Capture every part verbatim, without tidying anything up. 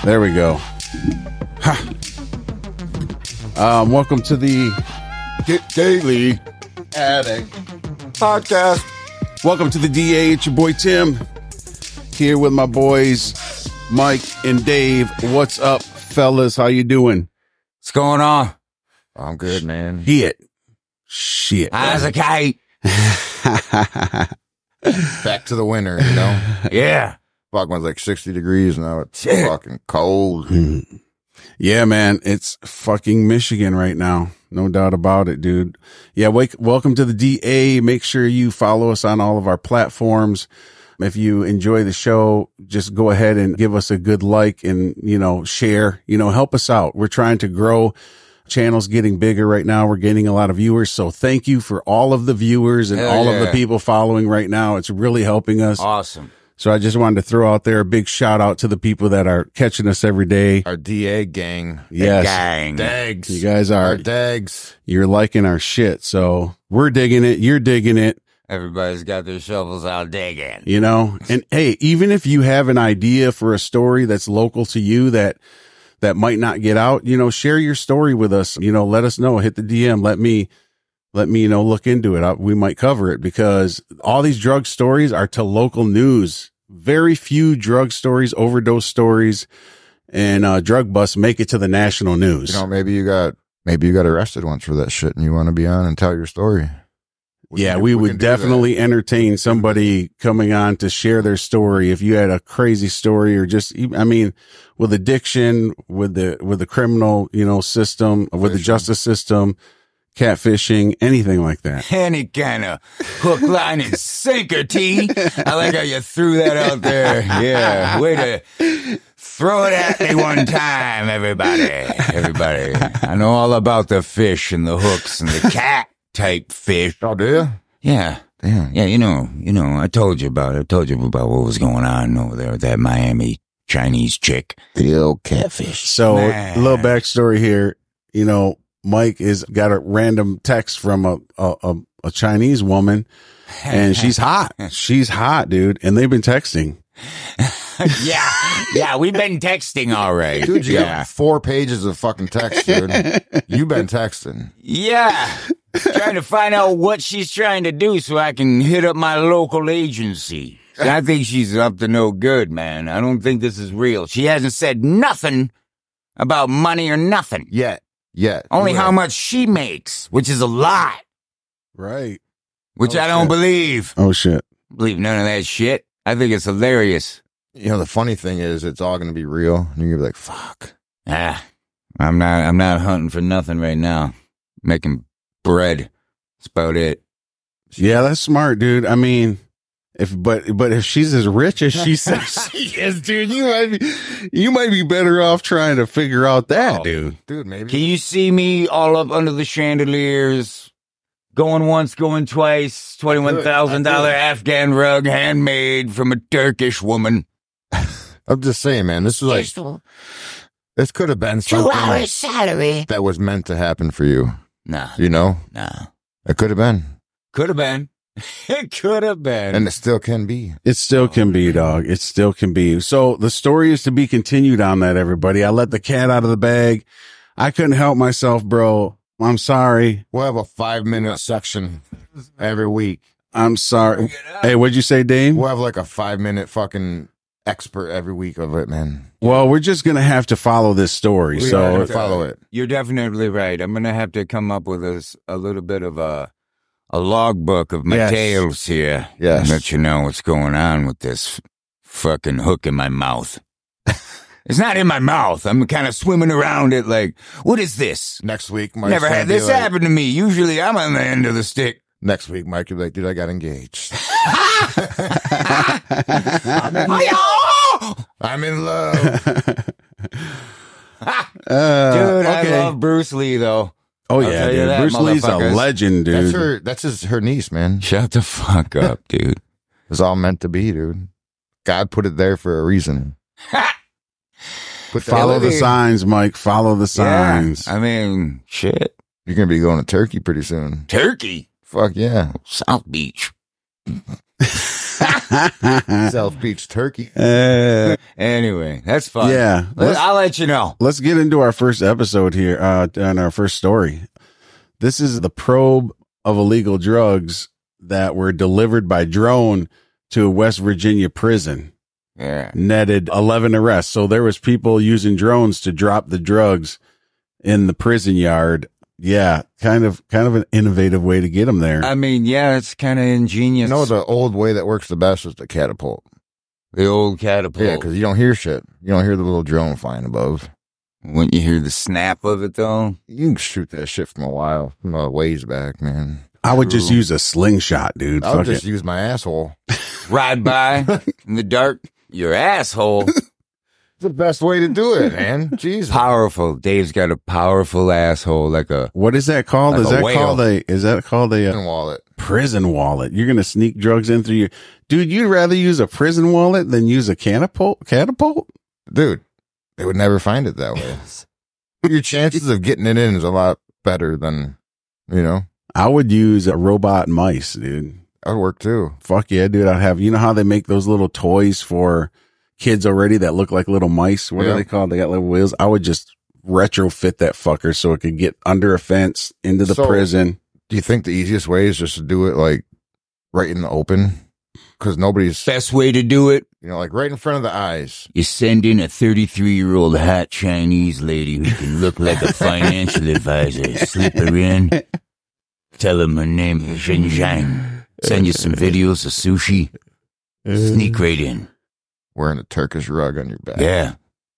There we go. Ha. Um, welcome to the Get Daily Addict Podcast. Welcome to the D A. It's your boy Tim here with my boys Mike and Dave. What's up, fellas? How you doing? What's going on? I'm good, man. Shit. Shit. How's a kite? Back to the winter, you know? Yeah. Fuck, was like sixty degrees. Now it's Shit. fucking cold. Yeah, man. It's fucking Michigan right now. No doubt about it, dude. Yeah, wake, welcome to the D A. Make sure you follow us on all of our platforms. If you enjoy the show, just go ahead and give us a good like and, you know, share, you know, help us out. We're trying to grow. Channel's getting bigger right now. We're gaining a lot of viewers. So thank you for all of the viewers and Hell all yeah. of the people following right now. It's really helping us. Awesome. So I just wanted to throw out there a big shout out to the people that are catching us every day. Our D A gang. Yes. Gang. Dags. You guys are, Our dags. you're liking our shit. So we're digging it. You're digging it, Everybody's got their shovels out digging. you know, and hey, even if you have an idea for a story that's local to you that, that might not get out, you know, share your story with us. You know, let us know, hit the D M. Let me, let me, you know, look into it. I, we might cover it because all these drug stories are to local news. Very few drug stories, overdose stories, and uh, drug busts make it to the national news. You know, maybe you got maybe you got arrested once for that shit and you want to be on and tell your story. We yeah, can- we, we would can do definitely entertain somebody coming on to share their story. If you had a crazy story or just, I mean, with addiction, with the, with the criminal, you know, system, with the Fishing. justice system, catfishing, anything like that. Any kind of hook, line, and sinker, T. I like how you threw that out there. Yeah. Way to throw it at me one time, everybody. Everybody. I know all about the fish and the hooks and the cat type fish. Oh, do you? Yeah. Damn. Yeah, you know, you know, I told you about it. I told you about what was going on over there with that Miami Chinese chick. The old catfish. So Man. a little backstory here, you know, Mike is got a random text from a, a, a, a Chinese woman and she's hot. She's hot, dude. And they've been texting. Yeah, yeah, we've been texting all right. Dude, you yeah. got four pages of fucking text, dude. You've been texting. Yeah, trying to find out what she's trying to do so I can hit up my local agency. I think she's up to no good, man. I don't think this is real. She hasn't said nothing about money or nothing. Yet. Yet. Only You how will. much she makes, which is a lot, Right. which Oh, I don't shit. believe. Oh, shit. Believe none of that shit. I think it's hilarious. You know, the funny thing is it's all going to be real. And you're going to be like, fuck. Ah, I'm not, I'm not hunting for nothing right now. Making bread. That's about it. Yeah, that's smart, dude. I mean, if but but if she's as rich as she says she is, dude, you might be you might be better off trying to figure out that, Oh. dude. Dude, maybe. Can you see me all up under the chandeliers, going once, going twice, twenty-one thousand dollars Afghan rug handmade from a Turkish woman? I'm just saying, man, this is like, this could have been Two something hours salary. that was meant to happen for you. Nah, You know? nah. It could have been. Could have been. It could have been. And it still can be. It still can be, dog. It still can be. So the story is to be continued on that, everybody. I let the cat out of the bag. I couldn't help myself, bro. I'm sorry. We'll have a five minute section every week. I'm sorry. Hey, what'd you say, Dave? We'll have like a five minute fucking expert every week of it, man. Well, we're just going to have to follow this story. We So gotta follow it. You're definitely right. I'm going to have to come up with a, s- a little bit of a a logbook of my Yes. tales here. Yes. And let you know what's going on with this f- fucking hook in my mouth. It's not in my mouth. I'm kind of swimming around it like, what is this? Next week, Mike's Never gonna had be this like- happen to me. Usually I'm on the end of the stick. Next week, Mike, you'll be like, dude, I got engaged. I'm in love. Uh, Dude, okay. I love Bruce Lee, though. Oh I'll yeah, tell you dude. that, Bruce Lee's a motherfuckers. legend, dude. That's her, that's his, her niece, man. Shut the fuck up, dude. It's all meant to be, dude. God put it there for a reason. Put that- Follow the Ability. signs, Mike. Follow the signs. Yeah, I mean, shit. You're going to be going to Turkey pretty soon. Turkey. Fuck yeah. South Beach. South Beach turkey. Uh, Anyway, that's fun. Yeah. Let- I'll let you know. let's get into our first episode here, uh, and our first story. This is the probe of illegal drugs that were delivered by drone to a West Virginia prison. Yeah. Netted eleven arrests. So there was people using drones to drop the drugs in the prison yard. Yeah, kind of, kind of an innovative way to get them there. I mean, yeah, it's kind of ingenious. You know, the old way that works the best is the catapult. the old catapult. Yeah, because you don't hear shit. You don't hear the little drone flying above. When you hear the snap of it, though, You can shoot that shit from a while, from a ways back, man. I would just True. use a slingshot, dude. I'll Fuck just it. use my asshole. ride by in the dark, your asshole. It's the best way to do it, man. Jesus. Powerful. Dave's got a powerful asshole, like a What is that called? Like is a that whale. called a? Is that called a, uh Wallet. prison wallet? You're gonna sneak drugs in through your dude. You'd rather use a prison wallet than use a catapult? Catapult? Dude, they would never find it that way. Your chances of getting it in is a lot better than, you know, I would use a robot mice, dude. that would work too. Fuck yeah, dude. I'd have. You know how they make those little toys for kids already that look like little mice? What Yeah. are they called? They got little wheels. I would just retrofit that fucker so it could get under a fence into the So- prison. Do you think the easiest way is just to do it like right in the open? Because nobody's, best way to do it. you know, like right in front of the eyes. You send in a thirty-three-year-old hot Chinese lady who can look like a financial advisor. Slip her in. Tell them her name is Zhen Zhang. Send you some videos of sushi. Sneak right in. Wearing a Turkish rug on your back. Yeah.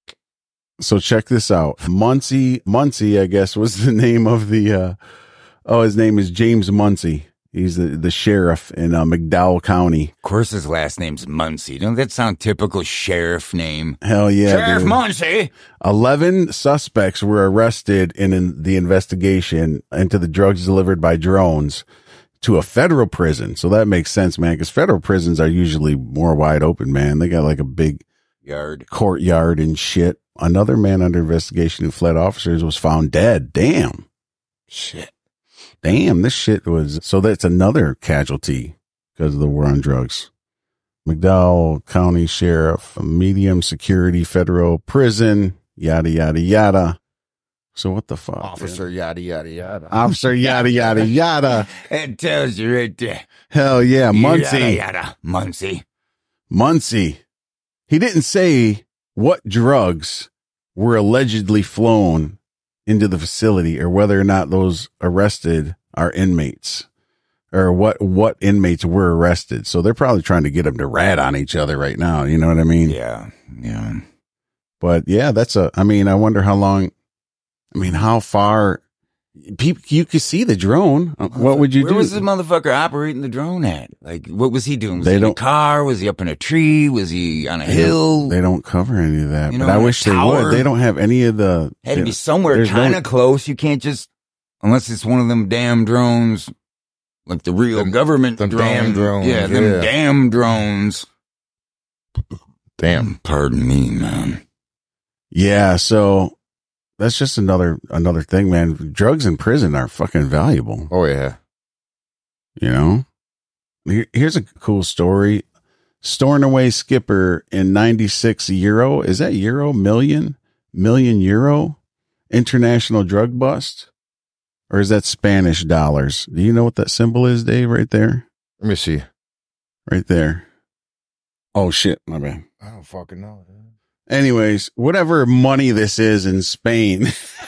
So check this out. Muncie, Muncie, I guess was the name of the, uh, oh, his name is James Muncie. He's the, the sheriff in uh, McDowell County. Of course his last name's Muncie. Don't that sound typical sheriff name? Hell yeah. Sheriff dude. Muncie. eleven suspects were arrested in, in the investigation into the drugs delivered by drones to a federal prison. So that makes sense, man, because federal prisons are usually more wide open, man. They got like a big Yard. courtyard and shit. Another man under investigation who fled officers was found dead. Damn. Shit. Damn, this shit was, so that's another casualty because of the war on drugs. McDowell County Sheriff, a medium security federal prison, yada, yada, yada. So what the fuck? Officer, yada, yada, yada. Officer, yada, yada, yada. It tells you right there. Hell yeah, Muncie. Yada, yada. Muncie. Muncie. He didn't say what drugs were allegedly flown into the facility or whether or not those arrested are inmates or what, what inmates were arrested. So they're probably trying to get them to rat on each other right now. You know what I mean? Yeah. Yeah. But yeah, that's a, I mean, I wonder how long, I mean, how far people, you could see the drone. What would you Where do? was the motherfucker operating the drone at? Like, what was he doing? Was They he in a don't- car? Was he up in a tree? Was he on a They hill? don't, they don't cover any of that, You but know, I in a wish they tower. would. They don't have any of the, Had to you be know, somewhere there's no- kind of close. You can't just, unless it's one of them damn drones, like the real Them- government them drone. damn drones, Yeah, them yeah. damn drones. Damn. Pardon me, man. Yeah, so that's just another another thing, man. Drugs in prison are fucking valuable, Oh, yeah. you know? Here- Here's a cool story. Storing away skipper in ninety-six euro. Is that euro? Million? Million euro? International drug bust? Or is that Spanish dollars? Do you know what that symbol is, Dave, right there? Let me see. Right there. Oh, shit. My bad. I don't fucking know. dude. Anyways, whatever money this is in Spain,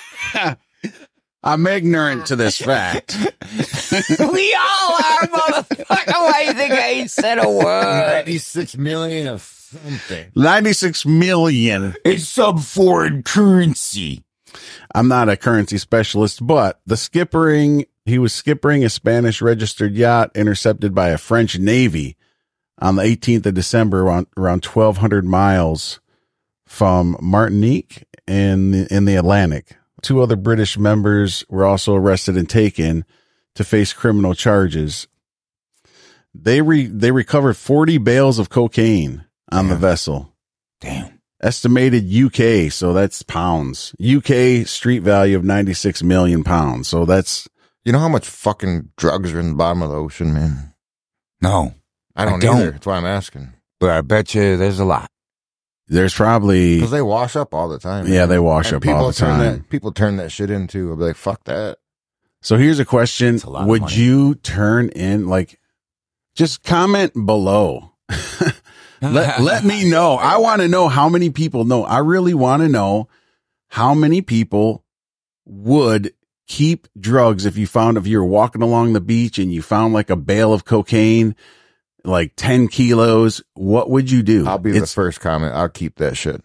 I'm ignorant to this fact. We all are, motherfucker. Why you think I ain't said a word? ninety-six million of something. ninety-six million. It's some foreign currency. I'm not a currency specialist, but the skippering, he was skippering a Spanish registered yacht intercepted by a French Navy on the eighteenth of December around, around twelve hundred miles from Martinique in the, in the Atlantic. Two other British members were also arrested and taken to face criminal charges. They re, they recovered forty bales of cocaine on the vessel. Damn. Estimated U K, so that's pounds. U K street value of ninety-six million pounds. So that's, You know how much fucking drugs are in the bottom of the ocean, man? No. I don't, I don't. either. That's why I'm asking. But I bet you there's a lot. There's probably, Because they wash up all the time. yeah, man. they wash And up people all the turn time. That, people turn that shit into. I'll be like, fuck that. So here's a question. That's a lot of Would money. you turn in, like, just comment below. let, let me know. I want to know how many people know. I really want to know how many people would keep drugs if you found, if you were walking along the beach and you found like a bale of cocaine, like ten kilos, what would you do? I'll be It's- the first comment. I'll keep that shit.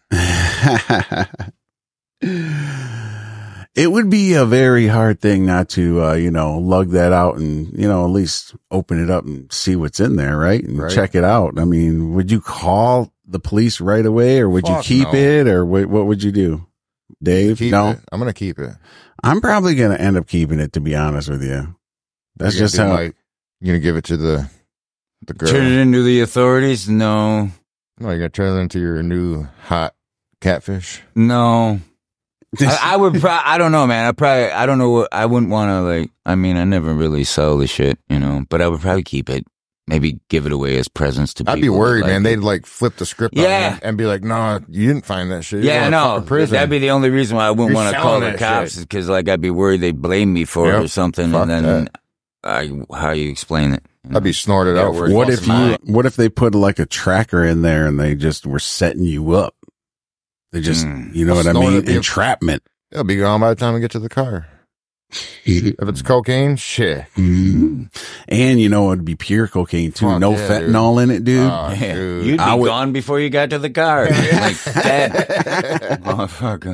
It would be a very hard thing not to, uh, you know, lug that out and, you know, at least open it up and see what's in there, right? And Right. check it out. I mean, would you call the police right away or would Fuck you keep no. it or what, what would you do? Dave? Keep no, it. I'm gonna keep it. I'm probably going to end up keeping it, to be honest with you. That's You're just gonna do, how, like, you're gonna give it to the the girl. Turn it into the authorities? No. No, you're gonna turn it into your new hot catfish. No. I, I would probably, I don't know, man. I probably, I don't know what, I wouldn't want to, like, I mean, I never really sell the shit, you know, but I would probably keep it. Maybe give it away as presents to people. I'd be worried, that like man. it. They'd like flip the script on Yeah. me and be like, "No, you didn't find that shit. You're Yeah, going to no, fucking prison." that'd be the only reason why I wouldn't You're want to call selling the that cops, shit. because like I'd be worried they'd blame me for it Yep. or something, Fuck and then that. I, how you explain it? you know? I'd be snorted Yeah, out. For we're- what fucking if you, mine. what if they put like a tracker in there and they just were setting you up? They just, Mm. you know what I Snort mean? it, be a- Entrapment. It'll be gone by the time we get to the car. If it's cocaine, shit. Mhm. And you know, it'd be pure cocaine too. Fuck no yeah, fentanyl in it, dude. Oh, Yeah. dude. You'd be I would- gone before you got to the car. Like that. Motherfucker.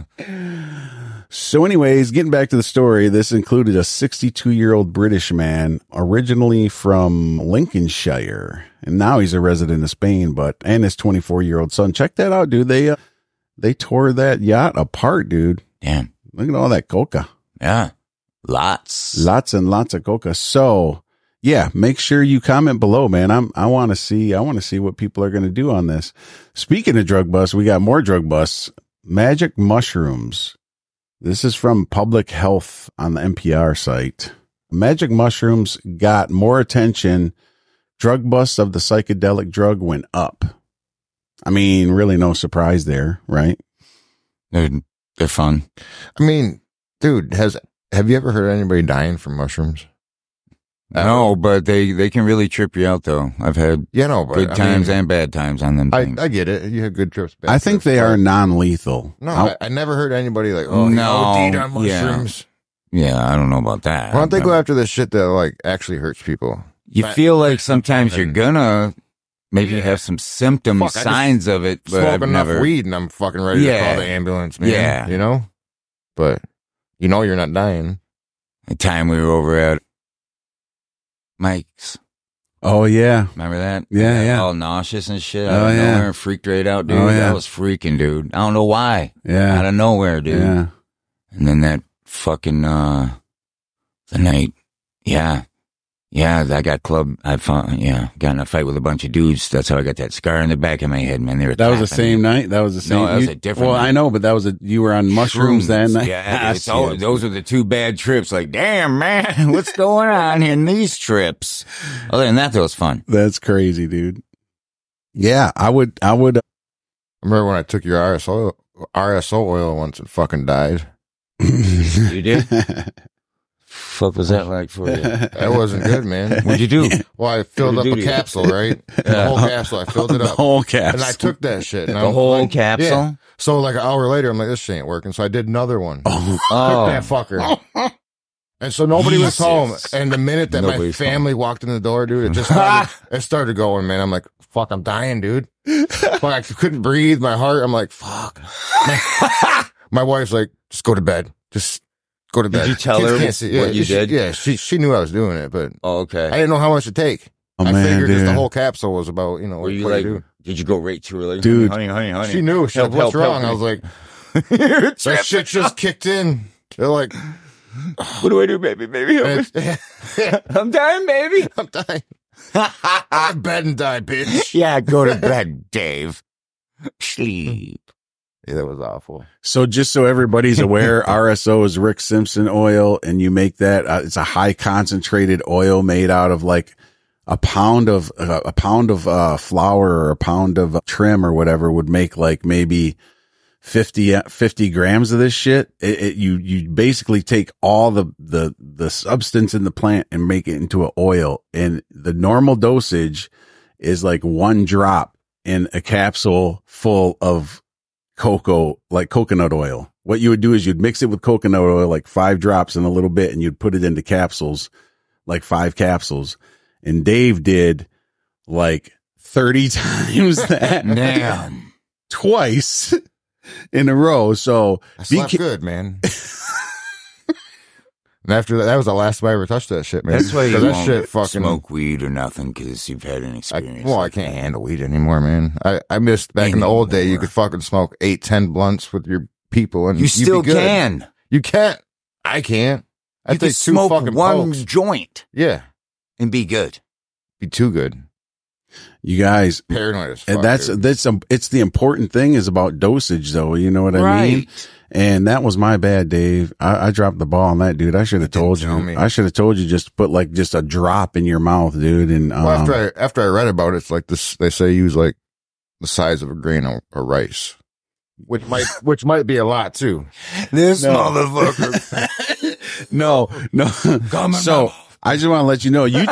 So anyways, getting back to the story, this included a sixty-two year old British man, originally from Lincolnshire. And now he's a resident of Spain, but, and his twenty-four year old son. Check that out, dude. They, uh, they tore that yacht apart, dude. Damn. Look at all that coca. Yeah. Lots. Lots and lots of coca. So yeah, make sure you comment below, man. I'm, I want to see, I want to see what people are going to do on this. Speaking of drug busts, we got more drug busts. Magic mushrooms. This is from Public Health on the N P R site. Magic mushrooms got more attention. Drug busts of the psychedelic drug went up. I mean, really no surprise there, right? They're, they're fun. I mean, dude, has have you ever heard anybody dying from mushrooms? No, but they, they can really trip you out, though. I've had Yeah, no, but good I times mean, and bad times on them I, things. I get it. You had good trips. Bad I think trips, they but- are non-lethal. No, I- I, I never heard anybody like, oh, No, no, OD'd on yeah. mushrooms. yeah, I don't know about that. Why don't they but go after this shit that like actually hurts people? You Fat- feel like sometimes you're and- gonna maybe Yeah. have some symptom Fuck, I just signs of it, but Smoke I've enough never. weed and I'm fucking ready Yeah. to call the ambulance, man. Yeah. You know? But you know you're not dying. The time we were over at Mike's, Oh yeah. remember that? Yeah, yeah. All nauseous and shit. Oh, Out of yeah. nowhere, and freaked right out, dude. Oh, yeah. That was freaking, dude. I don't know why. Yeah. Out of nowhere, dude. Yeah. And then that fucking uh, the night, yeah, yeah. I got club. I found, yeah, got in a fight with a bunch of dudes. That's how I got that scar in the back of my head, man. They were That was the tapping same me. night. That was the same. No, that was you- a different Well, night. I know, but that was a. You were on mushrooms that night. Yeah, it's Ah, all, shit. those are the two bad trips. Like, damn, man, what's going on in these trips? Other than that, that was fun. That's crazy, dude. Yeah, I would. I would. I remember when I took your R S O R S O oil once and fucking died. You did? Fuck was that like for you? That wasn't good, man. What'd you do? Well, I filled up What'd a you do? capsule, right? The Yeah. whole capsule. I filled it the up. whole capsule. And I took that shit. And The I'm whole like, capsule? yeah. So like an hour later, I'm like, this shit ain't working. So I did another one. Oh, Took Oh, that fucker. And so nobody was home. Jesus. And the minute that my Nobody's family walked in the door, dude, it just started, it started going, man. I'm like, fuck, I'm dying, dude. Fuck, I couldn't breathe. My heart, I'm like, fuck. My, my wife's like, just go to bed. Just go to bed. Did you tell Kids her can't see- what yeah, you she- did? Yeah, she she knew I was doing it, but oh, I okay. didn't know how much to take. oh I man, figured just dude. the whole capsule was about, you know, Were you what like, to do. did you go right to her? Like, Dude. honey, honey, honey. She knew. She's Help, like, what's help, wrong? help I was like, You're that tripping. shit just kicked in. They're like, What do I do, baby? Baby, help me. yeah, I'm dying, baby. I'm dying. I'm in bed and die, bitch. Yeah, go to bed, Dave. Sleep. Yeah, that was awful. So just so everybody's aware, R S O is Rick Simpson oil, and you make that. Uh, it's a high concentrated oil made out of like a pound of, uh, a pound of, uh, flour or a pound of trim or whatever would make like maybe fifty, fifty grams of this shit. It, it, you, you basically take all the, the, the substance in the plant and make it into an oil. And the normal dosage is like one drop in a capsule full of cocoa, like coconut oil. What you would do is you'd mix it with coconut oil, like five drops in a little bit, and you'd put it into capsules, like five capsules. And Dave did like thirty times that. Damn. Twice in a row. So I slept ca- good, man. And after that, that was the last time I ever touched that shit, man. That's why you that won't shit fucking smoke weed or nothing, because you've had an I, experience. well, like I can't that. handle weed anymore, man. I, I missed back in the old day. You Anymore. could fucking smoke eight, ten blunts with your people, and You you'd still be good. can. You can't. I can't. I You can take two smoke fucking one pokes. joint Yeah, and be good. be too good. you guys, Paranoid as fuck. and that's, dude. that's, a, it's the important thing is about dosage though. You know what I mean? And that was my bad, Dave. I, I dropped the ball on that, dude. I should have didn't told tell you. me. I should have told you just to put like just a drop in your mouth, dude. And, um, Well, after I after I read about it, it's like this. They say use like the size of a grain of, of rice, which might which might be a lot too. This No. motherfucker. no, no. Coming So up. I just want to let you know, you,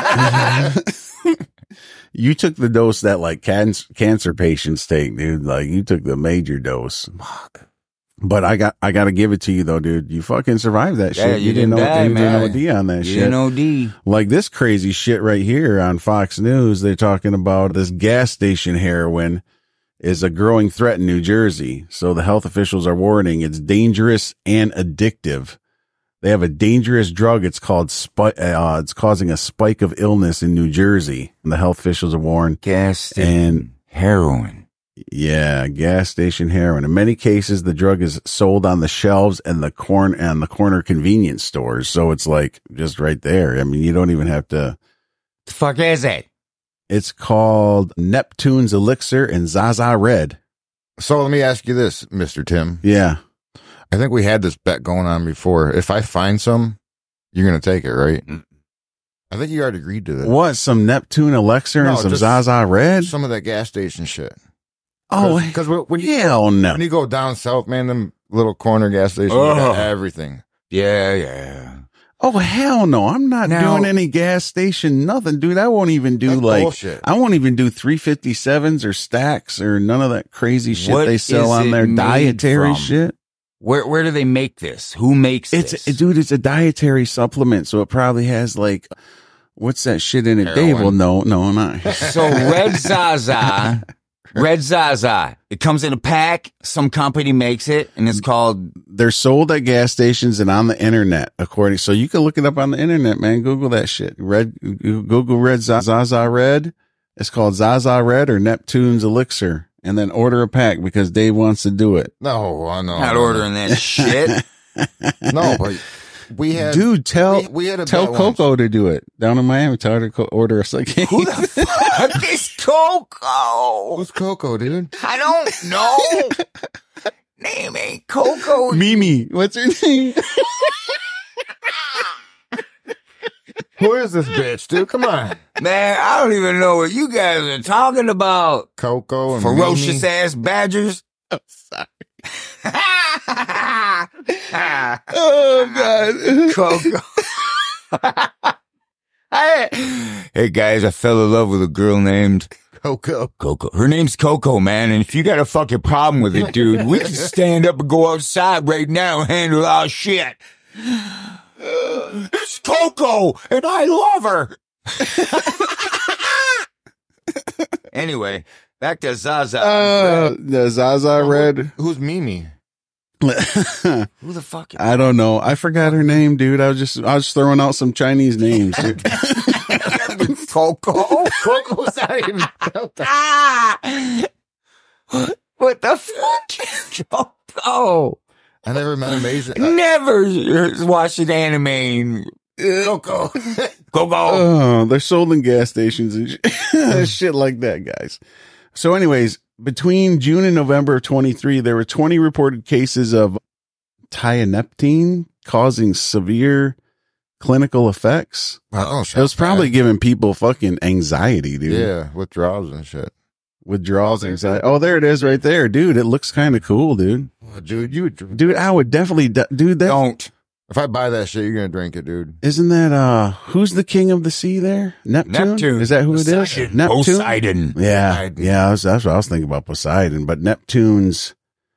t- you took the dose that like cancer, cancer patients take, dude. Like you took the major dose. Fuck. But I got, I got to give it to you though, dude. You fucking survived that Yeah, shit. you didn't know, die, you didn't man. O D on that You shit. didn't O D. Like this crazy shit right here on Fox News. They're talking about this gas station heroin is a growing threat in New Jersey. So the health officials are warning it's dangerous and addictive. They have a dangerous drug. It's called spi- uh, it's causing a spike of illness in New Jersey. And the health officials are warned. Gas And- and heroin. Yeah, gas station heroin. In many cases, the drug is sold on the shelves and the corn and the corner convenience stores. So it's like just right there. I mean, you don't even have to. The fuck is it? It's called Neptune's Elixir and Zaza Red. So let me ask you this, Mister Tim. Yeah. I think we had this bet going on before. If I find some, you're gonna take it, right? Mm. I think you already agreed to that. What? Some Neptune Elixir and No, some just Zaza Red? Some of that gas station shit. Oh, because when you hell no. when you go down south, man, them little corner gas stations, Oh. they got everything. Yeah, yeah. Oh, hell no. I'm not Now- doing any gas station, nothing, dude. I won't even do That's like, bullshit. I won't even do three fifty-sevens or stacks or none of that crazy shit What they sell is on it their made dietary from? shit. Where where do they make this? Who makes It's, this? it, dude, it's a dietary supplement. So it probably has like, what's that shit in it? Heroin. Dave will know. No, not. So Red Zaza, Red Zaza. It comes in a pack. Some company makes it, and it's called. They're sold at gas stations and on the internet, according. So you can look it up on the internet, man. Google that shit. Red, Google Red Zaza Red. It's called Zaza Red or Neptune's Elixir. And then order a pack because Dave wants to do it. No, I know. Not ordering that shit. No, but we had Dude, tell we, we had a tell bet once. Coco to do it down in Miami. Tell her to co- order us like. Who the fuck is Coco? Who's Coco, dude? I don't know. Name ain't Coco. Mimi, what's her name? Who is this bitch, dude? Come on, Man, I don't even know what you guys are talking about. Coco and Ferocious Mimi. ass badgers. Oh, sorry. Oh God. Coco. I- hey guys, I fell in love with a girl named Coco. Coco. Her name's Coco, man. And if you got a fucking problem with it, dude, we can stand up and go outside right now and handle our shit. It's Coco, and I love her. Anyway, back to Zaza. Uh, the Zaza Red. Who's Mimi? Who the fuck? I don't know. I forgot her name, dude. I was just, I was throwing out some Chinese names, dude. Coco? Coco's not even. Ah! What the fuck? Coco. I never met an Asian. Never watched an anime. Coco. Coco. Oh, they're sold in gas stations and sh- shit like that, guys. So anyways, between June and November of twenty-three, there were twenty reported cases of tianeptine causing severe clinical effects. Oh, It was probably giving people fucking anxiety, dude. yeah, withdrawals and shit. Withdrawals, anxiety. Oh, there it is right there, dude. It looks kind of cool, dude. Oh, dude, you would, Dude, I would definitely, d- dude, that, Don't. if I buy that shit, you're gonna drink it, dude. isn't that, uh, who's the king of the sea there? Neptune? Neptune. Is that who it is? Poseidon. Neptune? Poseidon. Yeah. Poseidon. Yeah. That's, that's what I was thinking about, Poseidon. But Neptune's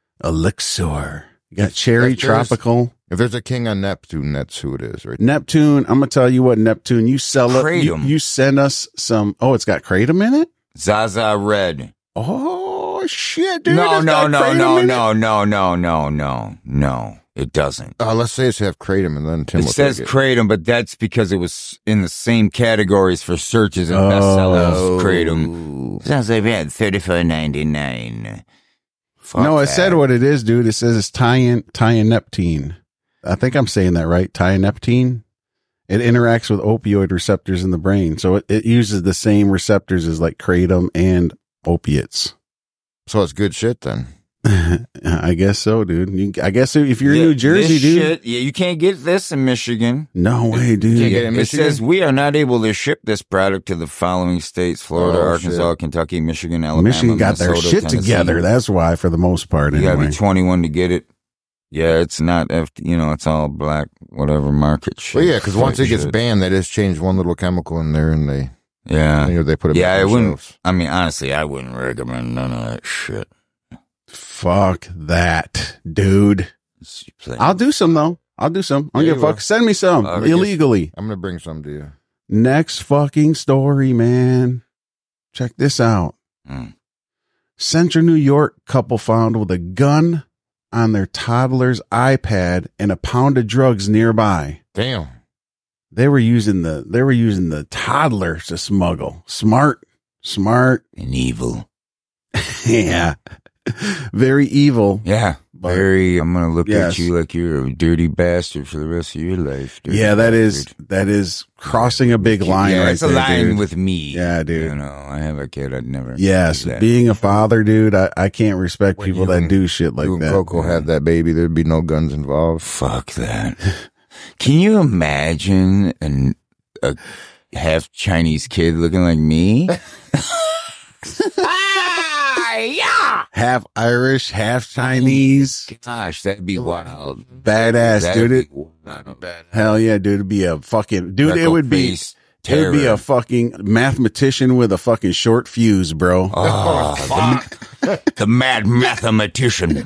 elixir. You got cherry if there's- tropical. If there's a king on Neptune, that's who it is, right? Neptune, I'm going to tell you what, Neptune, you sell it. You, Kratom. you send us some, oh, it's got kratom in it? Zaza Red. Oh, shit, dude. no, it's no, got no, kratom no, in it? no, no, no, no, no, no. It doesn't. Uh, let's say it's have kratom, and then Tim It will says take it. kratom, but that's because it was in the same categories for searches and Oh. bestsellers. Kratom. Sounds like that. Thirty-four ninety-nine. No, it said what it is, dude. It says it's tyan, tyaneptine. I think I'm saying that right. Tyaneptine. It interacts with opioid receptors in the brain. So it, it uses the same receptors as like kratom and opiates. So it's good shit then. I guess so, dude. You, I guess if you're in New Jersey, this dude. Shit, yeah, you can't get this in Michigan. No way, dude. Can't get it in It Michigan? says we are not able to ship this product to the following states: Florida, Oh, Arkansas, shit. Kentucky, Michigan, Alabama, Michigan got their Minnesota, shit Tennessee. together. That's why, for the most part, You gotta anyway. be twenty-one to get it. Yeah, it's not, F- you know, it's all black, whatever market shit. Well, yeah, because once it gets shit. banned, they just change one little chemical in there, and they, Yeah. you know, they put it. Yeah, back I on the wouldn't, shelves. I mean, honestly, I wouldn't recommend none of that shit. Fuck that, dude. It's plain- I'll do some though. I'll do some. I'll Yeah, give you a fuck. will. Send me some I'll just- illegally. I'm gonna bring some to you. Next fucking story, man. Check this out. Mm. Central New York couple found with a gun on their toddler's iPad and a pound of drugs nearby. Damn. They were using the they were using the toddler to smuggle. Smart, smart. And evil. Yeah. Very evil. Yeah. But- Very, I'm gonna look Yes. at you like you're a dirty bastard for the rest of your life. Dirty Yeah, that is bastard. that is crossing a big line yeah, right it's a there, line dude. with me. Yeah, dude. You know, I have a kid. I'd never. Yes, do that. being a father, dude, I, I can't respect When people you that and- do shit like you and that. Coco had that baby, there'd be no guns involved. Fuck that. Can you imagine an, a half Chinese kid looking like me? ah, yeah. Half Irish, half Chinese, Gosh, that'd be wild. badass, That'd dude. It, be wild. hell yeah, dude. It'd be a fucking dude. It would be. Freckle-faced It would be terror. a fucking mathematician with a fucking short fuse, bro. Oh, the, the mad mathematician.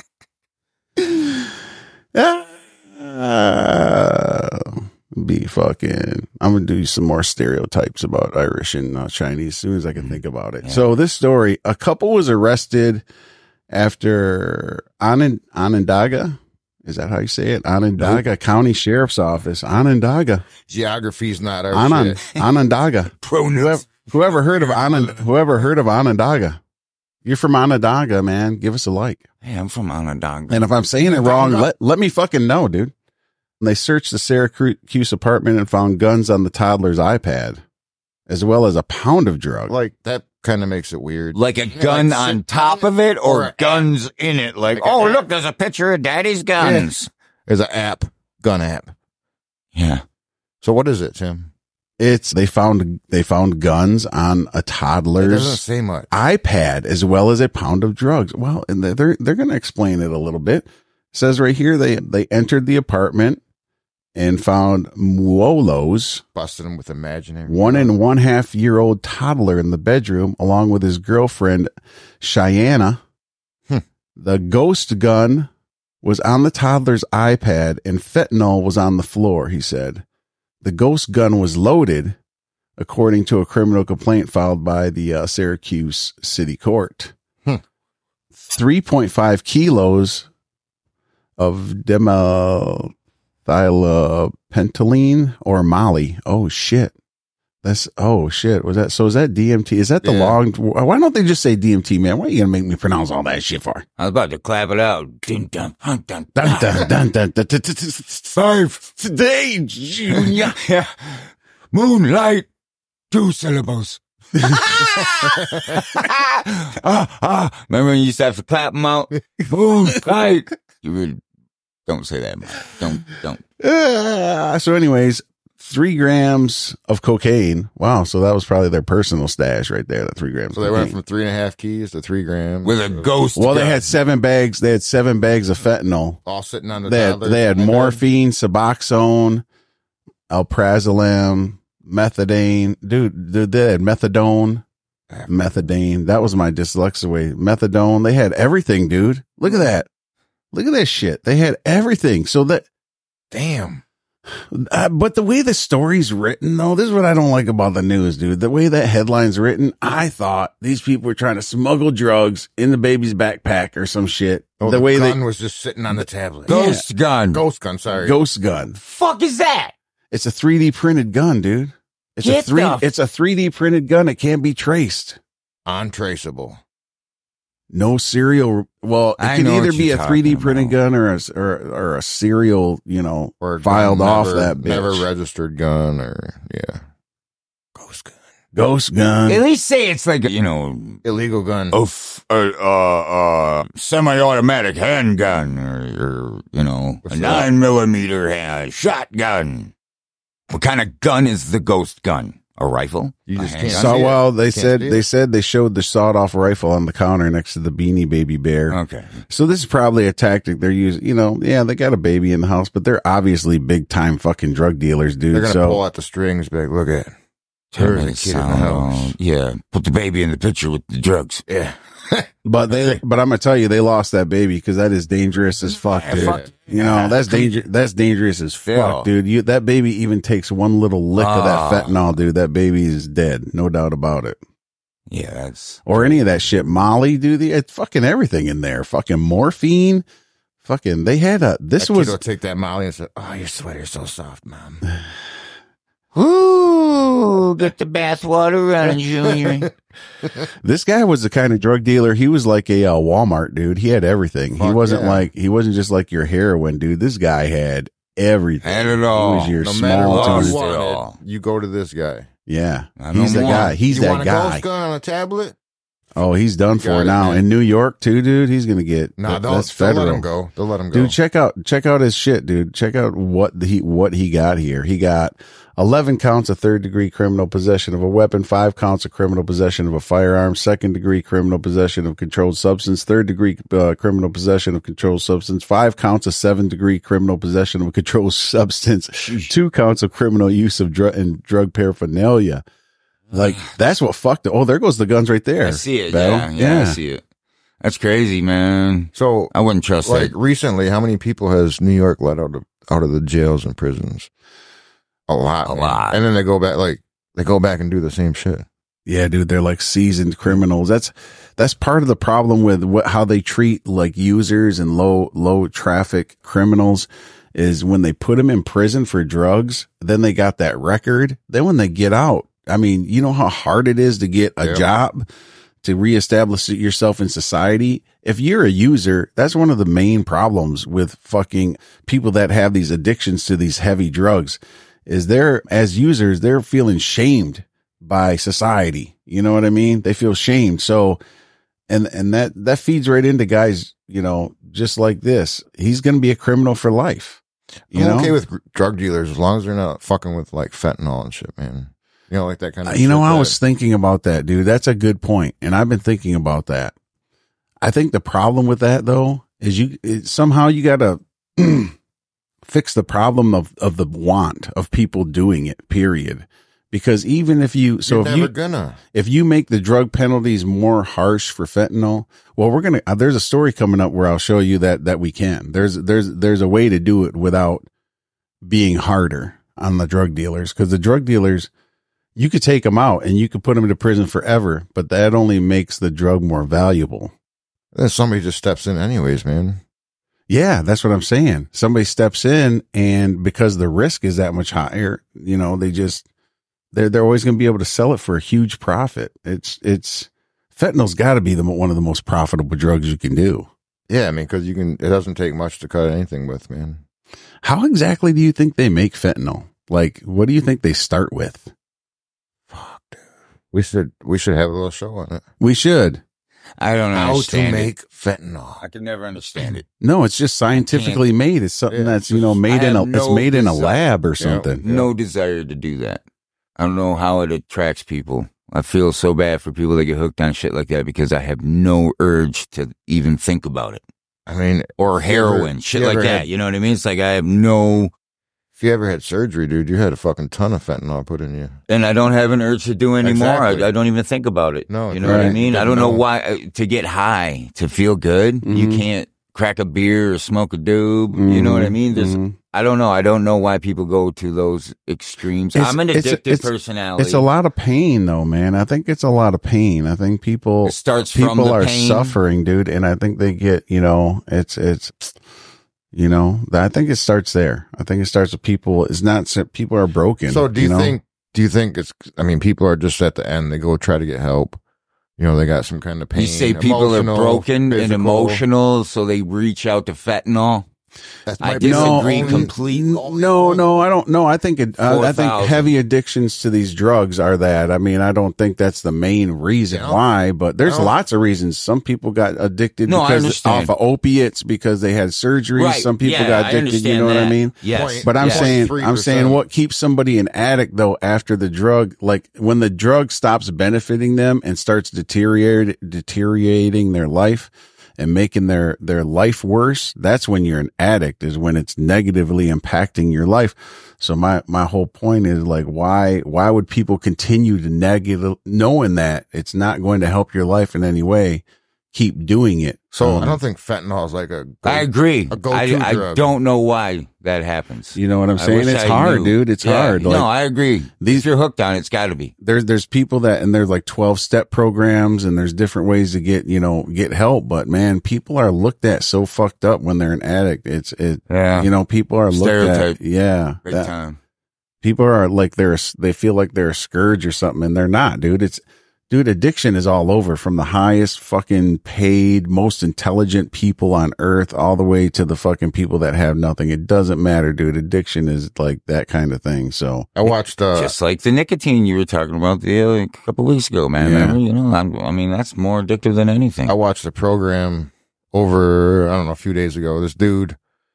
Uh, be fucking. I'm gonna do some more stereotypes about Irish and uh, Chinese as soon as I can think about it. Yeah. So this story: a couple was arrested after Anand- Onondaga. Is that how you say it? Onondaga County Sheriff's Office. Onondaga. Geography's not our Anand- shit. Onondaga. Whoever, whoever heard of Anand- whoever heard of Onondaga? You're from Onondaga, man. Give us a like. Hey, I'm from Onondaga. And if I'm saying it wrong, let, let me fucking know, dude. And they searched the Syracuse apartment and found guns on the toddler's iPad, as well as a pound of drugs. Like that kind of makes it weird. Like a Yeah, gun like on sit- top of it, or, or a- guns in it? Like, Like a- oh, look, there's a picture of Daddy's guns. There's an app, gun app. Yeah. So what is it, Tim? It's they found they found guns on a It doesn't toddler's say much. iPad, as well as a pound of drugs. Well, and they're they're, they're going to explain it a little bit. It says right here they they entered the apartment and found Muolos, Busted him with imaginary. one and one half year old toddler, in the bedroom, along with his girlfriend, Cheyenne. Hmm. The ghost gun was on the toddler's iPad and fentanyl was on the floor, he said. The ghost gun was loaded, according to a criminal complaint filed by the uh, Syracuse City Court. Hmm. three point five kilos of dimethylpentylene or Molly. Oh, shit. That's, oh, shit. Was that, so is that D M T? Is that the Yeah. long, why don't they just say D M T, man? Why are you going to make me pronounce all that shit for? I was about to clap it out. Dun, dun, dun, dun, Dun, dun, dun, dun, dun, dun, dun, dun. Five. Today, Junior. Yeah. Moonlight. Two syllables. ah, ah. Remember when you used to have to clap them out? Moonlight. You really don't say that, man. Don't, don't. Uh, so anyways, three grams of cocaine. Wow. So that was probably their personal stash right there. That three grams. So they went from three and a half keys to three grams with a ghost. Well, gun. they had seven bags. They had seven bags of fentanyl. all sitting on the. They had, they had morphine, Suboxone, alprazolam, methadone. Dude, dude, they had methadone, methadone. That was my dyslexia way. Methadone. They had everything, dude. Look at that. Look at that shit. They had everything. So that, Damn. uh, but the way the story's written, though, this is what I don't like about the news, dude. The way that headline's written, I thought these people were trying to smuggle drugs in the baby's backpack or some shit. Oh, the, the way gun they was just sitting on the tablet. Ghost gun. Ghost gun. Sorry. ghost gun. Fuck is that? It's a three D printed gun, dude. It's a Get three. the- It's a three D printed gun. It can't be traced. Untraceable. No serial. Well, it I can know either what be you're a three D talking printed about. gun or a or, or a serial, you know, Or a filed gun off never- that bitch. Never registered gun or yeah. Ghost gun. Ghost gun. At least say it's like, you know, Illegal gun. a f- uh, uh, uh, semi-automatic handgun or, or you know, What's a that? nine millimeter hand, shotgun. What kind of gun is the ghost gun? A rifle? You A just handgun? can't So see it. well, they Can't said see it. they said they showed the sawed off rifle on the counter next to the Beanie Baby bear. Okay. So this is probably a tactic they're using. You know, yeah, they got a baby in the house, but they're obviously big time fucking drug dealers, dude. They're gonna so pull out the strings. Be like, look at. Turn There's the a kid in the sound house. on. Yeah. Put the baby in the picture with the drugs. Yeah. But they, but I'm gonna tell you, they lost that baby because that is dangerous as fuck, Yeah, dude. fuck. You know, that's danger. That's dangerous as fuck, Yeah. dude. You that baby even takes one little lick of that Ah. fentanyl, dude. That baby is dead, no doubt about it. Yeah, that's. Or any of that shit, Molly, dude. the- It's fucking everything in there. Fucking morphine. Fucking. They had a. This That was. kid will take that Molly and say, "Oh, your sweater's so soft, mom." Ooh, get the bathwater running, Junior. This guy was the kind of drug dealer. He was like a uh, Walmart dude. He had everything. he Fuck wasn't yeah. like. He wasn't just like your heroin dude. This guy had everything. Had it He all. was your No matter small what town. you town. Lost it wanted, all. you go to this guy. Yeah, I he's don't the want- guy. He's you that want a guy. ghost gun on a tablet? Oh, he's done You for got it, now man. in New York too, dude. He's gonna get Nah, that- they'll, that's they'll federal. let him go. They'll let him go. Dude, check out check out his shit, dude. Check out what the, he what he got here. He got eleven counts of third degree criminal possession of a weapon, five counts of criminal possession of a firearm, second degree criminal possession of controlled substance, third degree uh, criminal possession of controlled substance, five counts of seven degree criminal possession of a controlled substance, two counts of criminal use of drug and drug paraphernalia. Like that's what fucked it. Oh, there goes the guns right there. I see it. Battle. Yeah, yeah, I see it. That's crazy, man. So, I wouldn't trust like that. recently, how many people has New York let out of out of the jails and prisons? A lot, A man. lot. And then they go back, like they go back and do the same shit. Yeah, dude, they're like seasoned criminals. That's that's part of the problem with what how they treat like users and low low traffic criminals is when they put them in prison for drugs, then they got that record. Then when they get out, I mean, you know how hard it is to get a Yeah. job, to reestablish yourself in society. If you're a user, that's one of the main problems with fucking people that have these addictions to these heavy drugs is they're as users, they're feeling shamed by society. You know what I mean? They feel shamed. So, and, and that, that feeds right into guys, you know, just like this. He's going to be a criminal for life. You I'm know, okay with gr- drug dealers as long as they're not fucking with like fentanyl and shit, man. You know, like that kind of. Uh, you know, shit I that- was thinking about that, dude. That's a good point. And I've been thinking about that. I think the problem with that though is you it, somehow you got to fix the problem of, of the want of people doing it, period. Because even if you, so You're if never you, gonna. if you make the drug penalties more harsh for fentanyl, well, we're going to, uh, there's a story coming up where I'll show you that, that we can. There's, there's, there's a way to do it without being harder on the drug dealers. Cause the drug dealers, you could take them out and you could put them into prison forever, but that only makes the drug more valuable. Then somebody just steps in, anyways, man. Yeah, that's what I'm saying. Somebody steps in and because the risk is that much higher, you know, they just, they're, they're always going to be able to sell it for a huge profit. It's, it's, fentanyl's got to be the, one of the most profitable drugs you can do. Yeah, I mean, because you can. It doesn't take much to cut anything with, man. How exactly do you think they make fentanyl? Like, what do you think they start with? We should. We should have a little show on it. We should. I don't How to understand make it. fentanyl. I can never understand it. No, it's just scientifically made. It's something Yeah, that's, you know, made I in a, have it's no made in a desire- lab or Yeah. something. No desire to do that. I don't know how it attracts people. I feel so bad for people that get hooked on shit like that because I have no urge to even think about it. I mean, Or If you ever- heroin, if shit you like ever that. had- You know what I mean? It's like I have no, if you ever had surgery, dude, you had a fucking ton of fentanyl put in you. and I don't have an urge to do anymore. Exactly. I, I don't even think about it. No, you know what I right. mean? I Don't don't know know. why, uh, to get high, to feel good, you Mhm. can't crack a beer or smoke a doob. You know what I mean? There's, Mhm. I don't know. I don't know why people go to those extremes. It's- I'm an it's- addictive it's- personality. It's a lot of pain though, man. I think it's a lot of pain. I think people, It starts from people the are pain. suffering, dude. And I think they get, you know, it's, it's, you know, I think it starts there. I think it starts with people. It's not, people are broken. So do you, know? think, do you think it's, I mean, people are just at the end, they go try to get help. You know, they got some kind of pain. You say people are emotional, broken and physical. emotional, so they reach out to fentanyl. That I might be the disagree only- completely. No, no, I don't know. I think it, uh, I think four thousand. heavy addictions to these drugs are that. I mean, I don't think that's the main reason Yeah. why, but there's No. lots of reasons. Some people got addicted No, I because understand. off of opiates because they had surgeries. Right. Some people Yeah, got I addicted. You understand know what I that. mean? Yes. Point. But I'm Yes. saying, three I'm saying percent. what keeps somebody an addict though after the drug, like when the drug stops benefiting them and starts deteriorating, deteriorating their life and making their, their life worse. That's when you're an addict, is when it's negatively impacting your life. So my, my whole point is like, why, why would people continue to negative, knowing that it's not going to help your life in any way, keep doing it? So Um, I don't think fentanyl is like a. I agree. a go-to I, I drug. don't know why that happens. you know what I'm I saying? wish It's I hard, knew. dude. It's Yeah. hard. Like, no, I agree. these- if you're hooked on it, it's got to be. there's there's people that, and there's like twelve step programs and there's different ways to get, you know, get help. But man, people are looked at so fucked up when they're an addict. It's it, Yeah. you know, people are looked Stereotype. at. Yeah. Big that- time. people are like they're, a- they feel like they're a scourge or something, and they're not, dude. It's, dude, addiction is all over, from the highest fucking paid, most intelligent people on earth all the way to the fucking people that have nothing. It doesn't matter, dude. Addiction is like that kind of thing. So I watched. Uh, Just like the nicotine you were talking about the other, a couple weeks ago, man. Yeah. Remember? You know, I'm, I mean, that's more addictive than anything. I watched a program over, I don't know, a few days ago. This dude,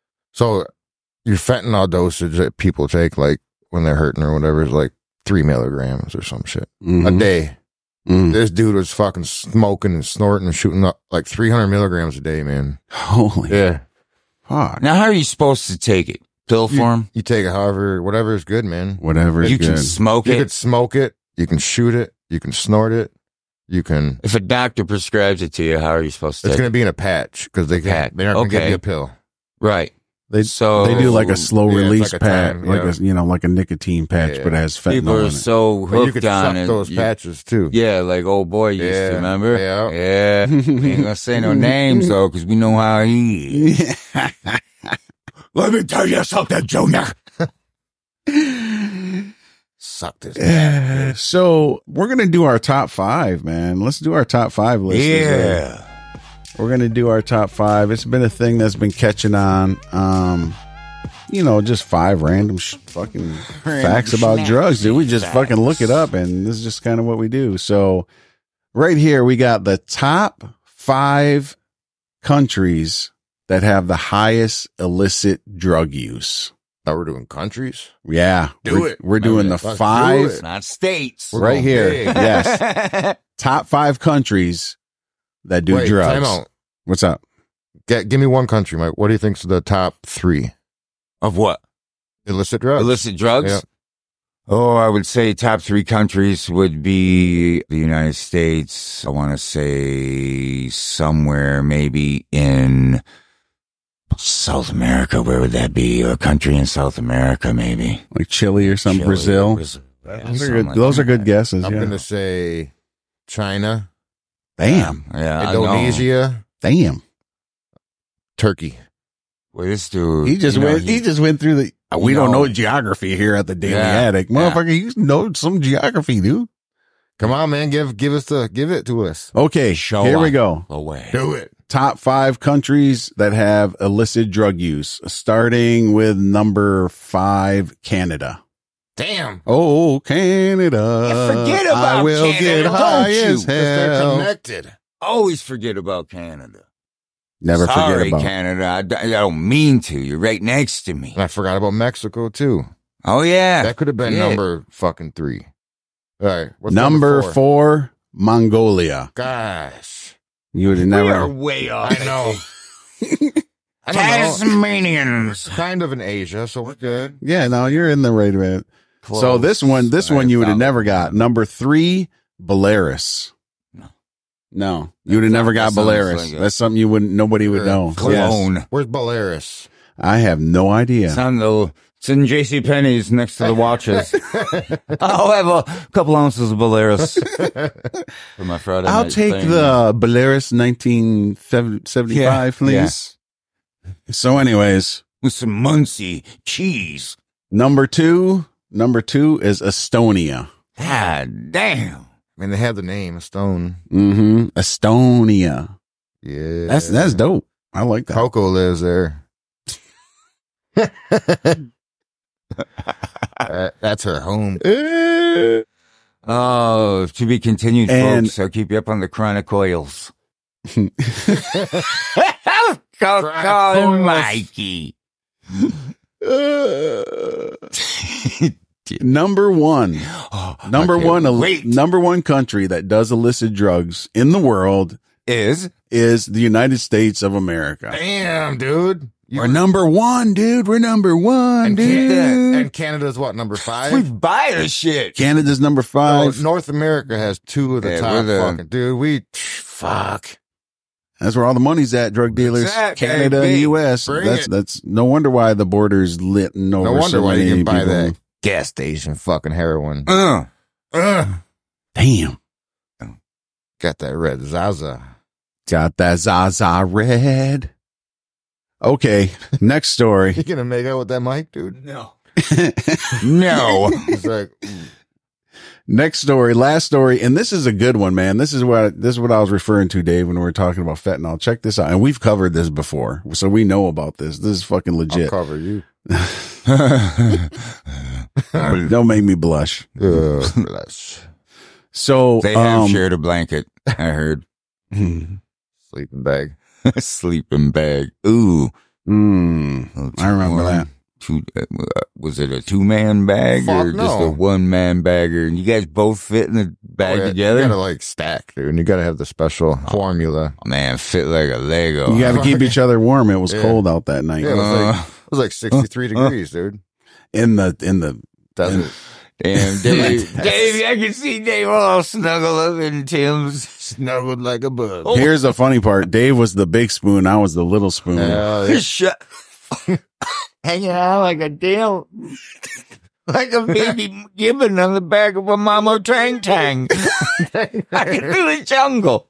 so your fentanyl dosage that people take, like when they're hurting or whatever, is like three milligrams or some shit a mhm. day. Mm. This dude was fucking smoking and snorting and shooting up like three hundred milligrams a day, man. Holy Yeah. fuck. Now, how are you supposed to take it? Pill form? You take it however, whatever is good, man. Whatever is You can good. smoke You it. could smoke it. You can shoot it. You can snort it. You can. If a doctor prescribes it to you, how are you supposed to It's take going it? to be in a patch because they Patch. can't. They're not going to give Okay. you a pill. Right. They So they do like a slow Yeah, it's release like a patch, time, like yeah. a you know like a nicotine patch, Yeah. but it has people fentanyl are in it. so But you hooked could on suck it. those You- patches too. Yeah, like old boy used Yeah, to, remember? yeah. Yeah. We ain't gonna say no names though, because we know how he is. Let me tell you something, Junior. Suck this. Yeah. So we're gonna do our top five, man. Let's do our top five list. Yeah. We're gonna do our top five. It's been a thing that's been catching on. Um, you know, just five random sh- fucking facts about snacks, drugs, dude. We just facts. fucking look it up, and this is just kind of what we do. So, right here we got the top five countries that have the highest illicit drug use. Now we're doing countries. Yeah, Do we're, it. We're doing the Let's do five it. Not states. We're right going here. big. Yes, top five countries that do Wait, drugs. time out. What's up? Get, give me one country, Mike. What do you think's the top three Of what? illicit drugs? Illicit drugs? Yeah. Oh, I would say top three countries would be the United States. I want to say somewhere maybe in South America. Where would that be? A country in South America, maybe. Like Chile or some Chile, Brazil. Brazil. Yeah, Those are something good. like Those are that. good guesses. I'm yeah. gonna say China, Damn. Yeah, I know. Indonesia, Damn. Turkey. Well, this dude. He just you know, went. He, just went through the. uh, We you don't know- know geography here at the Daily Yeah, Attic, yeah. motherfucker. You know some geography, dude. Come on, man. Give give us the give it to us. Okay, Show here we up. go. away. Do it. Top five countries that have illicit drug use, starting with number five, Canada. Damn. Oh, Canada. Yeah, forget about I will Canada, get don't high you? as 'Cause they're hell. connected. always forget about Canada. Never Sorry, forget about Canada. I, d- I don't mean to. You're right next to me. And I forgot about Mexico too. Oh, yeah. That could have been Yeah. number fucking three. All right. What's number, four? four, Mongolia. Gosh. You would have We are never. way off. I know. I don't know. Tasmanians. Kind of in Asia, so we're good. Yeah, no, you're in the right man. So Close. this one, this I one you would have found never it. got. Number three, Belarus. No. No, you would have never got That sounds Belarus. like a- That's something you wouldn't, nobody would know. Yes. Cologne. Where's Belarus? I have no idea. It's on the, it's in JCPenney's next to the watches. I'll have a couple ounces of Belarus for my Friday I'll night take thing. the Belarus nineteen seventy-five, Yeah, please. So anyways, with some Muncie cheese. number two, number two is Estonia. God damn. I mean, they have the name Stone. Mm-hmm. Estonia. Yeah. That's, that's dope. I like that. Coco lives there. Uh, that's her home. Oh, to be continued, And- folks. I'll keep you up on the chronic oils. Coco Chronic and Mikey. Number one. Oh, Number I can't one, wait. number one country that does illicit drugs in the world is is the United States of America. Damn, dude. You- We're number one, dude. We're number one, and, dude. Canada, and Canada's what, number we five? buy the shit. Canada's number Oh, five. North America has two of the Yeah, top we're the- fucking, dude, we, fuck. That's where all the money's at, drug dealers. Exactly, Canada and baby. U S. Bring That's it. that's no wonder why the border's lit and over No wonder so why many you can buy people. that gas station fucking heroin. Uh, uh. Damn. Got that red Zaza. Got that Zaza red. Okay, next story. You gonna make out with that mic, dude? No. No. He's like, mm. Next story, last story, and this is a good one, man. This is what this is what I was referring to, Dave, when we were talking about fentanyl. Check this out, and we've covered this before, so we know about this. This is fucking I'll legit. cover you. Don't make me blush. Uh, bless. So, They have um, shared a blanket, I heard. Sleeping bag. Sleeping bag. Ooh. mm, Little I remember one, that. Two, uh, was it a two man bag Fuck or just no. a one man bagger? And you guys both fit in the bag Oh, yeah, together? You gotta like stack, dude. And you gotta have the special formula. Oh, man, fit like a Lego. You got to keep each other warm. It was Yeah. cold out that night Yeah, it was Uh, like it was like sixty-three degrees, dude. in the in the. Desert. Damn, Dave. Dave, I can see Dave all snuggle up in Tim's. Snuggled like a bug. Oh. Here's the funny part: Dave was the big spoon. I was the little spoon. Hell yeah. Shut. Hanging out like a damn, like a baby gibbon on the back of a mama tang tang. Walking through the jungle.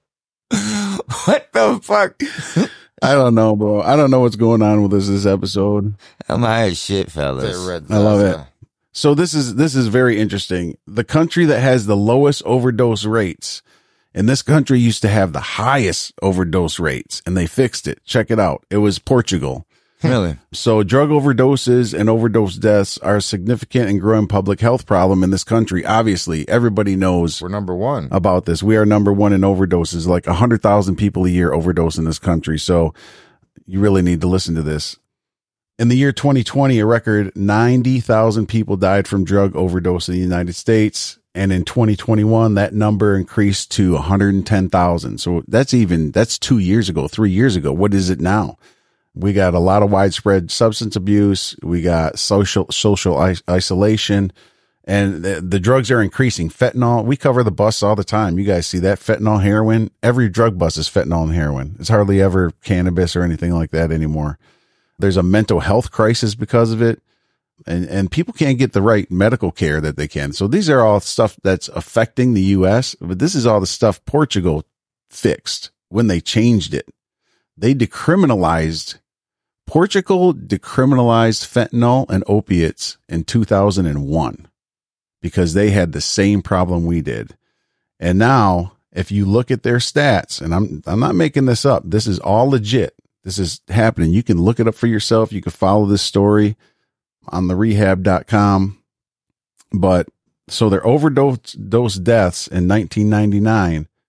What the fuck? I don't know, bro. I don't know what's going on with us this episode. I'm high as shit, That fellas. red I love Zaza. it. So this is this is very interesting. The country that has the lowest overdose rates, and this country used to have the highest overdose rates, and they fixed it. Check it out. It was Portugal. Really? So drug overdoses and overdose deaths are a significant and growing public health problem in this country. Obviously, everybody knows We're number one. about this. We are number one in overdoses. Like one hundred thousand people a year overdose in this country. So you really need to listen to this. In the year twenty twenty, a record ninety thousand people died from drug overdose in the United States. And in twenty twenty-one, that number increased to one hundred ten thousand. So that's even, that's two years ago, three years ago. What is it now? We got a lot of widespread substance abuse. We got social, social is- isolation, and the, the drugs are increasing. Fentanyl. We cover the bus all the time. You guys see that fentanyl, heroin. Every drug bus is fentanyl and heroin. It's hardly ever cannabis or anything like that anymore. There's a mental health crisis because of it. And, and people can't get the right medical care that they can. So these are all stuff that's affecting the U S, but this is all the stuff Portugal fixed when they changed it. They decriminalized Portugal decriminalized fentanyl and opiates in two thousand one because they had the same problem we did. And now, if you look at their stats, and I'm I'm not making this up, this is all legit. This is happening. You can look it up for yourself. You can follow this story on the rehab dot com. But so their overdose dose deaths in nineteen ninety-nine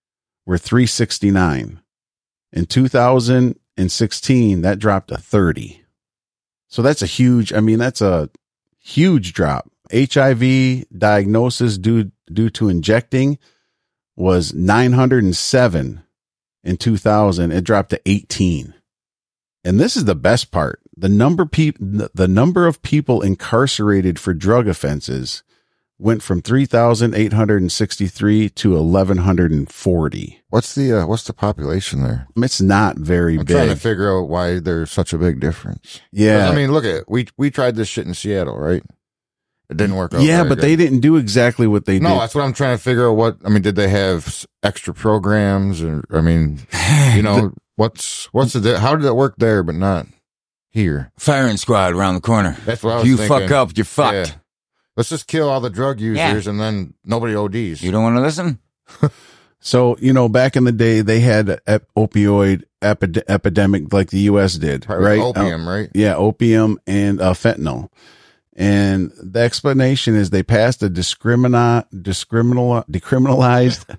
were three sixty-nine. In two thousand sixteen, that dropped to thirty. So that's a huge, I mean, that's a huge drop. H I V diagnosis due due to injecting was nine hundred seven in two thousand. It dropped to eighteen. And this is the best part. The number peop- the number of people incarcerated for drug offenses went from three thousand eight hundred sixty-three to eleven forty. What's the uh, what's the population there? It's not very I'm big. trying to figure out why there's such a big difference. Yeah. I mean, look at it. We we tried this shit in Seattle, right? It didn't work out. Yeah, very but good. they didn't do exactly what they No, did. that's what I'm trying to figure out. What I mean, did they have s- extra programs, or I mean, you know, what's what's the di- how did it work there, but not here? Firing squad around the corner. That's what I was If you thinking. fuck up, you're fucked. Yeah. Let's just kill all the drug users, Yeah. and then nobody O Ds. You don't want to listen? So, you know, back in the day, they had ep- opioid epi- epidemic like the U S did, Probably right? opium, Uh, right? yeah, opium and uh, fentanyl. And the explanation is they passed a discrimina- discriminal- decriminalized.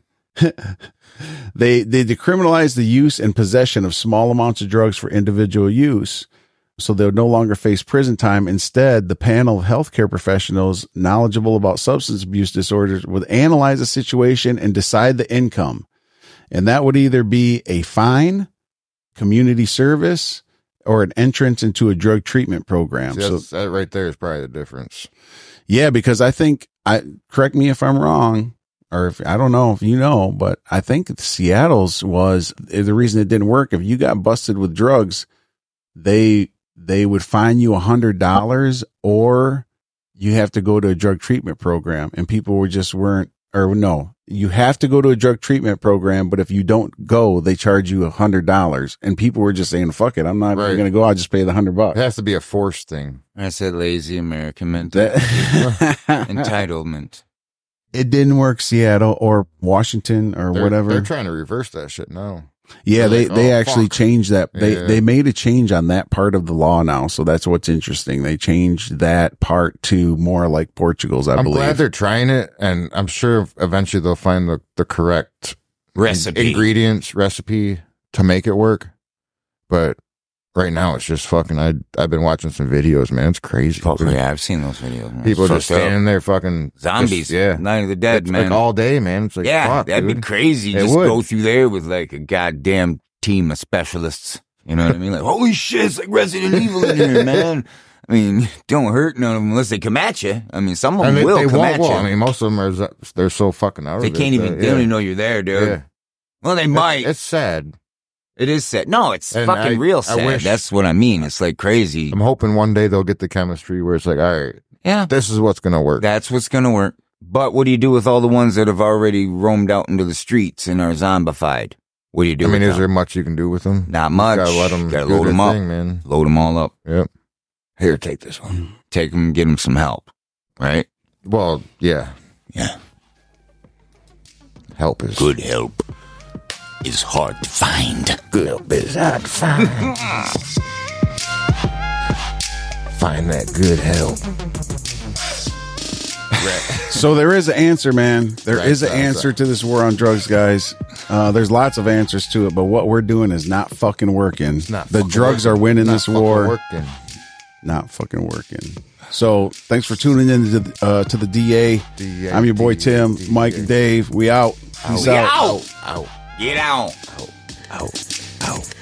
they they decriminalized the use and possession of small amounts of drugs for individual use, so they would no longer face prison time. Instead, the panel of healthcare professionals knowledgeable about substance abuse disorders would analyze the situation and decide the income. And that would either be a fine, community service, or an entrance into a drug treatment program. See, So, that's, that right there is probably the difference. yeah, because I think, I correct me if I'm wrong, or if I don't know if you know, but I think Seattle's was the reason it didn't work. If you got busted with drugs, they they would fine you a hundred dollars, or you have to go to a drug treatment program. And people were just weren't, or no, you have to go to a drug treatment program, but if you don't go, they charge you a hundred dollars. And people were just saying, "Fuck it, I'm not Right. going to go. I'll just pay the hundred It bucks." has to be a forced thing. That's that lazy American mentality. That- Entitlement. It didn't work, Seattle or Washington or They're, whatever. They're trying to reverse that shit now. Yeah, They're they, like, they "Oh, actually fuck." changed that. They Yeah. they made a change on that part of the law now. So that's what's interesting. They changed that part to more like Portugal's, I I'm believe. glad they're trying it, and I'm sure eventually they'll find the, the correct Recipe. ingredients, recipe to make it work. But right now, it's just fucking. I I've been watching some videos, man. It's crazy. Oh, yeah, I've seen those videos. Man. People It's just fucked up. standing there, fucking Zombies. just- yeah, Night of the Dead, it's man. like all day, man. It's like yeah, fuck, that'd dude. be crazy. It Just would. go through there with like a goddamn team of specialists. You know what I mean? Like, holy shit, it's like Resident Evil in here, man. I mean, don't hurt none of them unless they come at you. I mean, some of And them they, will they come won't. at Well, you. I mean, most of them are. z- They're so fucking out they of it. can't even. that- They yeah. don't even know you're there, dude. Yeah. Well, they might. It's, it's sad. It is sad. No, it's And fucking I- real I sad. wish- That's what I mean. It's like crazy. I'm hoping one day they'll get the chemistry where it's like, all right, Yeah, this is what's gonna work. that's what's gonna work. But what do you do with all the ones that have already roamed out into the streets and are zombified? What do you do? I mean, with is them? there much you can do with them? Not much. Gotta let them Gotta do load their them up. thing, man. Load them all up. Yep. Here, take this one. Take them, get them some help. Right? Well, yeah. Yeah. Help is Good help is hard to find. Good help is hard to find. Find that good help. So there is an answer, man. There Right, is an right, answer right. to this war on drugs, guys. Uh, there's lots of answers to it, but what we're doing is not fucking working. Not the fucking drugs working. are winning Not this fucking war. Working. Not fucking working. So thanks for tuning in to the, uh, to the D A. D A, I'm your boy D A, Tim, D A. Mike, and Dave. We out. Peace We out. out. Out. Get out. Out. Out.